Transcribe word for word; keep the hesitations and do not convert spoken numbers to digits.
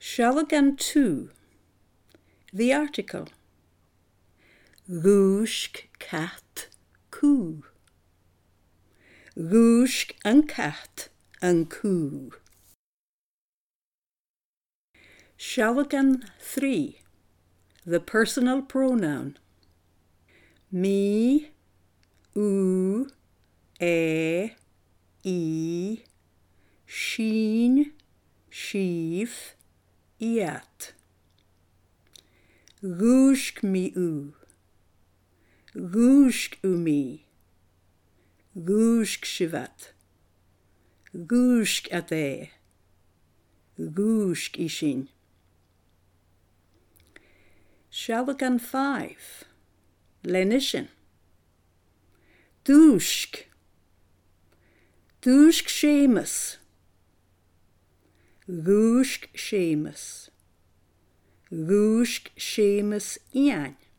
Sealagan tú, the article. Rúshk cat cú. Rúshk an cat an cú. Sealagan three, the personal pronoun. Me, u, e, i, sheen, sheaf, iat. Rúshk mi u. Rúshk u mi. Rúshk shivat. Rúshk at e. Rúshk ishin. Sealagan five, lenishin. Dúshk. Dúshk Seamus. Rúshk Seamus. Rúshk Seamus ian.